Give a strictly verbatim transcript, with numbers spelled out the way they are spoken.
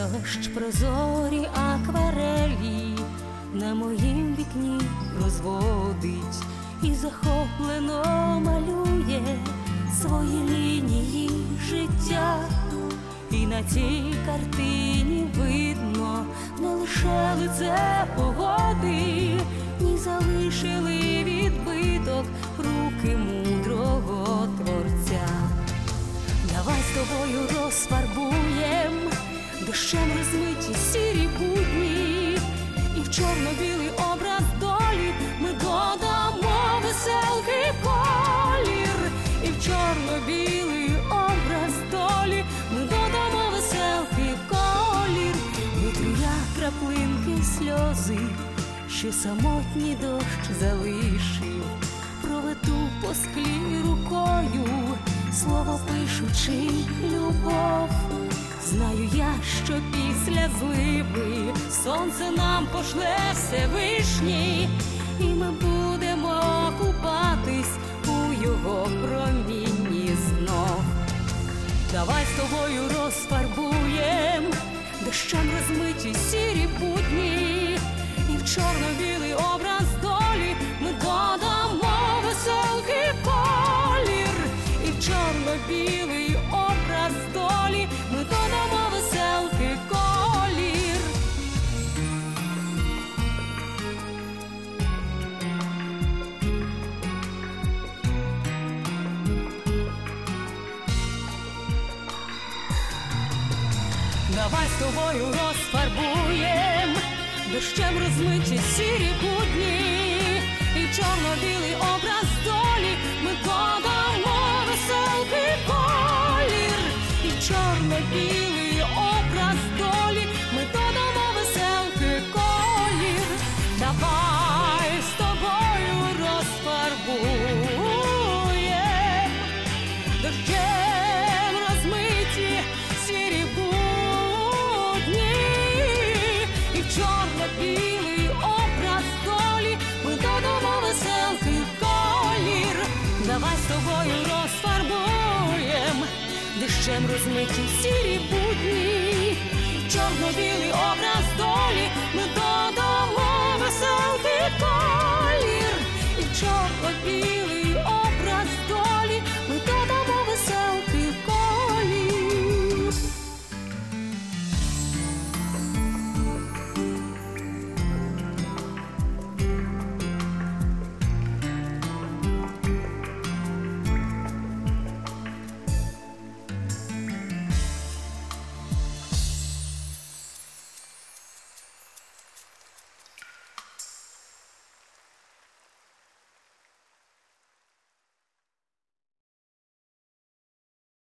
Дощ прозорі акварелі на моїм вікні розводить і захоплено малює свої лінії життя. І на цій картині видно не лише лице погоди, ні залишили відбиток руки мудрого творця. Давай з тобою розфарбуєм дощем розмиті сірі будні, і в чорно-білий образ долі ми додамо веселки колір. І в чорно-білий образ долі ми додамо веселки колір. Витру я краплинки сльози, що самотній дощ залишив, проведу по склі рукою, слово пишучи любов. Знаю я, що після зливи сонце нам пошле Всевишній, і ми будемо купатись у його промінні знов. Давай з тобою розфарбуєм дощем розмиті сірі будні, і в чорно-білий образ долі ми додамо веселки колір. І в чорно-білий образ долі ми додамо веселки колір. Давай з тобою розфарбуєм дощем розмиті сірі будні, і в чорно-білий образ долі ми додамо веселки колір. І в чорно-білий образ долі ми додамо веселки колір. Давай з тобою розфарбуєм дощем розмиті сірі будні, і в чорно-білий образ долі ми додамо веселки колір. Давай з тобою розфарбуєм дощем розмиті сірі будні, чорно-білий образ